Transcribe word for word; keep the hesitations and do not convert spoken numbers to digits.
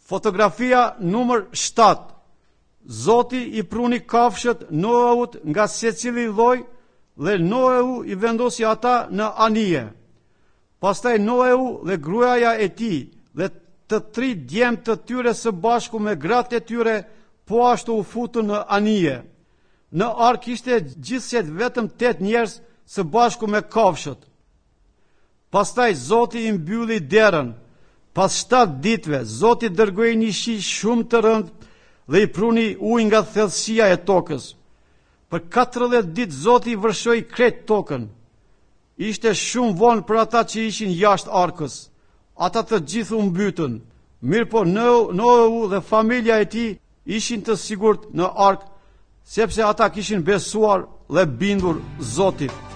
Fotografia numër shtatë. Zoti i pruni kafshët Noeut nga secili lloj dhe Noeu i vendosi ata në anije. Pastaj Noeu dhe gruaja e tij dhe të tri djemt të tyre së bashku me gratë e tyre po ashtu u futën në anije. Në ark ishte gjithsej vetëm tet njerëz së bashku me kafshët. Pastaj Zoti i mbylli derën. Pas shtatë ditëve, Zoti dërgoi një shi shumë të rëndë dhe i pruni ujë nga thellësia e tokës. Për katërdhjetë ditë Zoti vërshoi krejt tokën. Ishte shumë vonë për ata që ishin jashtë arkës. Ata të gjithë u mbytën. Mirë po Noeu dhe familja e tij ishin të sigurt në ark, sepse ata kishin besuar dhe bindur Zotit.